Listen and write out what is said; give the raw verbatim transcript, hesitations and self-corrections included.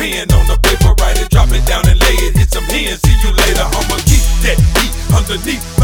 pen on the paper, write it, drop it down and lay it. Hit some hands, see you later. I'ma keep that heat underneath